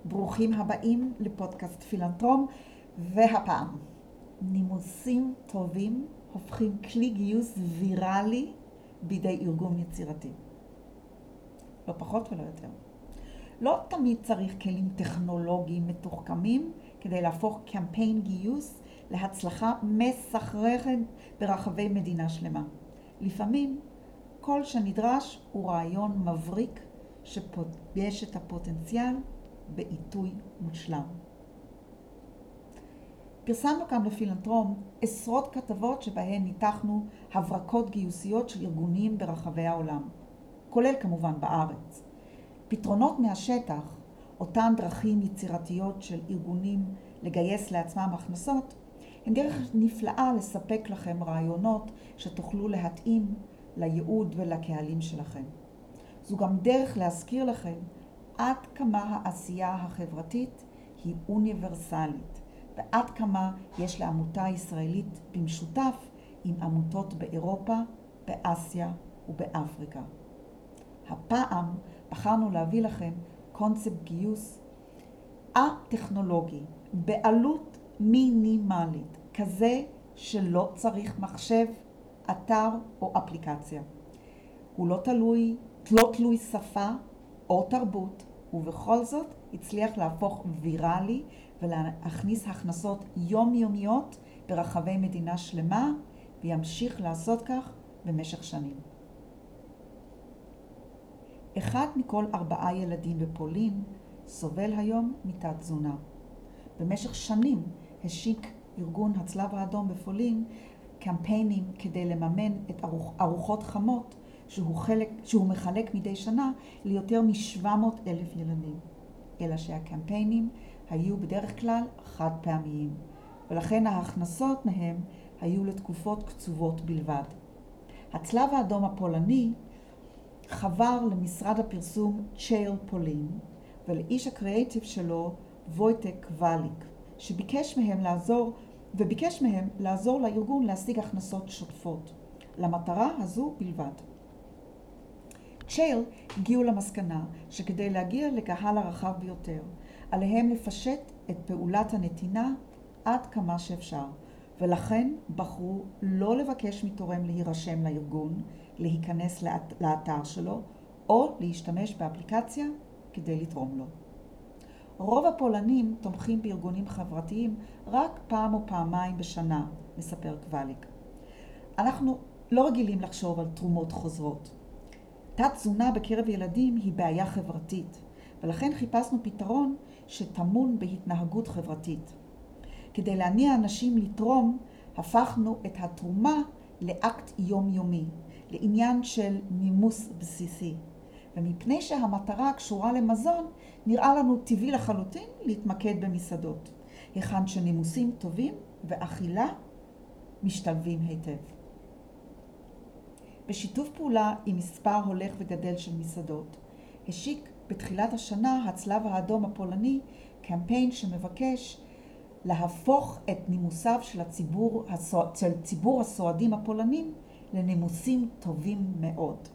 ברוכים הבאים לפודקאסט פילנתרום, והפעם נימוסים טובים הופכים כלי גיוס ויראלי בידי ארגון יצירתי. לא פחות ולא יותר. לא תמיד צריך כלים טכנולוגיים מתוחכמים כדי להפוך קמפיין גיוס להצלחה מסחררת ברחבי מדינה שלמה. לפעמים כל שנדרש הוא רעיון מבריק שפוגש את הפוטנציאל בעיתוי מושלם. פרסמנו כאן בפילנתרום עשרות כתבות שבהן ניתחנו הברקות גיוסיות של ארגונים ברחבי העולם, כולל כמובן בארץ. פתרונות מהשטח, אותן דרכים יצירתיות של ארגונים לגייס לעצמם הכנסות, הן דרך נפלאה לספק לכם רעיונות שתוכלו להתאים לייעוד ולקהלים שלכם. זו גם דרך להזכיר לכם עד כמה העשייה החברתית היא אוניברסלית, ועד כמה יש לעמותה ישראלית במשותף עם עמותות באירופה, באסיה ובאפריקה. הפעם בחרנו להביא לכם קונספט גיוס הטכנולוגי בעלות מינימלית, כזה שלא צריך מחשב, אתר או אפליקציה. הוא לא תלוי שפה או תרבות, ובכל זאת הצליח להפוך ויראלי ולהכניס הכנסות יומיומיות ברחבי מדינה שלמה, וימשיך לעשות כך במשך שנים. 1 מכל 4 ילדים בפולין סובל היום מתת תזונה. במשך שנים השיק ארגון הצלב האדום בפולין קמפיינים כדי לממן את ארוחות חמות שהוא מחלק מדי שנה ליותר מ-700,000 ילדים. אלא שהקמפיינים היו בדרך כלל חד פעמיים, ולכן ההכנסות מהם היו לתקופות קצובות בלבד. הצלב האדום הפולני חבר למשרד הפרסום צ'ייל פולין ולאיש הקריאיטיב שלו וויטק קווליק, שביקש מהם לעזור לארגון להשיג הכנסות שוטפות. למטרה הזו בלבד. צ'ייל הגיעו למסקנה שכדי להגיע לקהל הרחב ביותר, עליהם לפשט את פעולת הנתינה עד כמה שאפשר, ולכן בחרו לא לבקש מתורם להירשם לארגון, להיכנס לאתר שלו, או להשתמש באפליקציה כדי לתרום לו. רוב הפולנים תומכים בארגונים חברתיים רק פעם או פעמיים בשנה, מספר קווליק. אנחנו לא רגילים לחשוב על תרומות חוזרות. תת תזונה בקרב ילדים היא בעיה חברתית, ולכן חיפשנו פתרון שטמון בהתנהגות חברתית. כדי להניע אנשים לתרום, הפכנו את התרומה לאקט יומיומי, לעניין של נימוס בסיסי. ומפני שהמטרה קשורה למזון, נראה לנו טבעי לחלוטין להתמקד במסעדות, היכן שנימוסים טובים ואכילה משתלבים היטב. בשיתוף פעולה עם מספר הולך וגדל של מסעדות, השיק בתחילת השנה הצלב האדום הפולני קמפיין שמבקש להפוך את נימוסיו של ציבור הסועדים הפולנים לנימוסים טובים מאוד.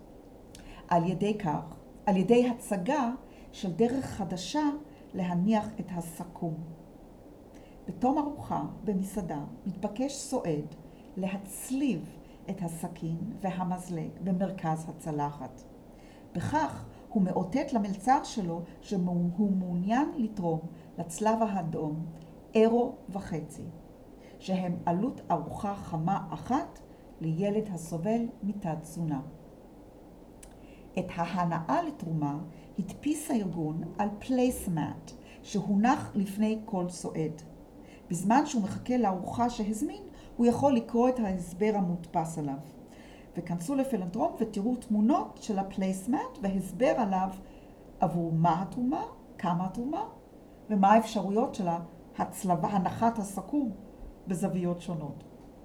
על ידי הצגה של דרך חדשה להניח את הסכו"ם. בתום ארוחה במסעדה מתבקש סועד להצליב את הסכין והמזלג במרכז הצלחת. בכך הוא מאותת למלצר שלו שהוא מעוניין לתרום לצלב האדום €1.50, שהם עלות ארוחה חמה אחת לילד הסובל מתת תזונה. את ההנאה לתרומה הדפיס הארגון על פלייסמט שהונח לפני כל סועד. בזמן שהוא מחכה לארוחה שהזמין, הוא יכול לקרוא את ההסבר המודפס עליו. וכנסו לפילנתרום ותראו תמונות של הפלייסמט והסבר עליו עבור מה התרומה, כמה התרומה, ומה האפשרויות של הנחת הסכו"ם בזוויות שונות.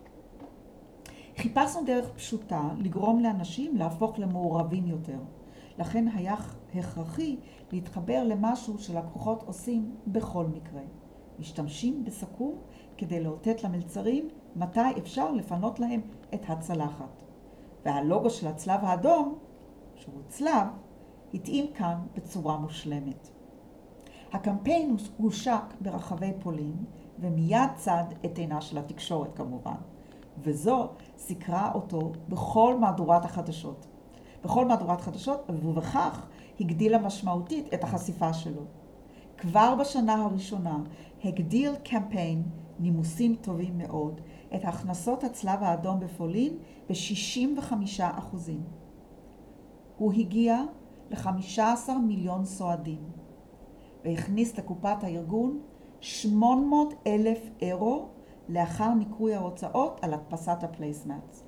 חיפשנו דרך פשוטה לגרום לאנשים להפוך למעורבים יותר. לכן היה הכרחי להתחבר למשהו שלקוחות עושים בכל מקרה. משתמשים בסכו"ם כדי לאותת למלצרים מתי אפשר לפנות להם את הצלחת. והלוגו של הצלב האדום, שהוא צלב, התאים כאן בצורה מושלמת. הקמפיין הושק ברחבי פולין, ומיד צד את עינה של התקשורת כמובן. וזו סיקרה אותו בכל מהדורת החדשות. ובכך הגדילה משמעותית את החשיפה שלו. כבר בשנה הראשונה הגדיל קמפיין נימוסים טובים מאוד את הכנסות הצלב האדום בפולין ב-65%. הוא הגיע ל-15 מיליון סועדים והכניס לקופת הארגון 800,000 אירו לאחר ניכוי ההוצאות על הדפסת הפלייסמטס.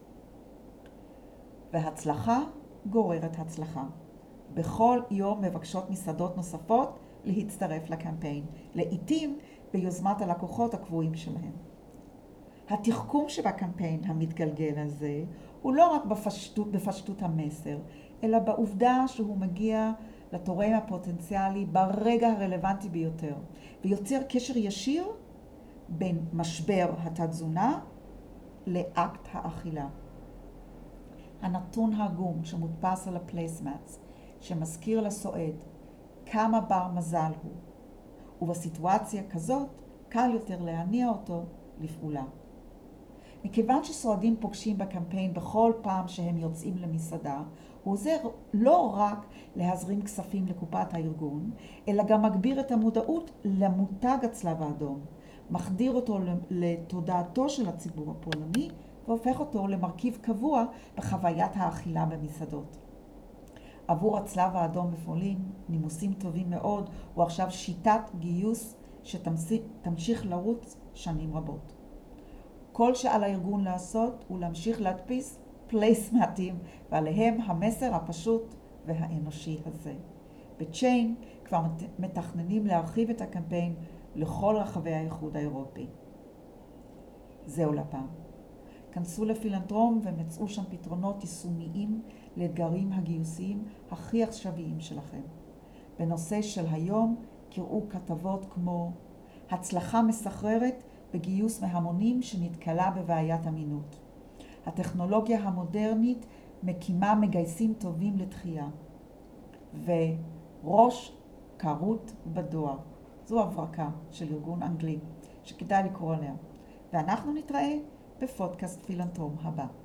והצלחה גוררת הצלחה. בכל יום מבקשות מסעדות נוספות להצטרף לקמפיין, לעתים ביוזמת הלקוחות הקבועים שלהם. התחכום שבקמפיין המתגלגל הזה הוא לא רק בפשטות המסר, אלא בעובדה שהוא מגיע לתורם הפוטנציאלי ברגע הרלוונטי ביותר, ויוצר קשר ישיר בין משבר התת-תזונה לאקט האכילה. הנתון העגום שמודפס על הפלייסמטס, שמזכיר לסועד כמה בר מזל הוא, ובסיטואציה כזאת קל יותר להניע אותו לפעולה. מכיוון שסועדים פוגשים בקמפיין בכל פעם שהם יוצאים למסעדה, הוא עוזר לא רק להזרים כספים לקופת הארגון, אלא גם מגביר את המודעות למותג הצלב האדום, מחדיר אותו לתודעתו של הציבור הפולני, והופך אותו למרכיב קבוע בחוויית האכילה במסעדות. עבור הצלב האדום בפולין, נימוסים טובים מאוד, הוא עכשיו שיטת גיוס שתמשיך לרוץ שנים רבות. כל שעל הארגון לעשות הוא להמשיך להדפיס פלייסמטים, ועליהם המסר הפשוט והאנושי הזה. בצ'יין כבר מתכננים להרחיב את הקמפיין לכל רחבי האיחוד האירופי. זהו לפעם. כנסו לפילנתרום ומצאו שם פתרונות יישומיים לאתגרים הגיוסיים הכי עכשוויים שלכם. בנושא של היום קראו כתבות כמו הצלחה מסחררת בגיוס מהמונים שנתקלה בבעיית אמינות. הטכנולוגיה המודרנית מקימה מגייסים טובים לתחייה. וראש קרות בדואר. זו הברקה של ארגון אנגלי שכדאי לקרוא עליה. ואנחנו נתראה בפודקאסט פילנתרום הבא.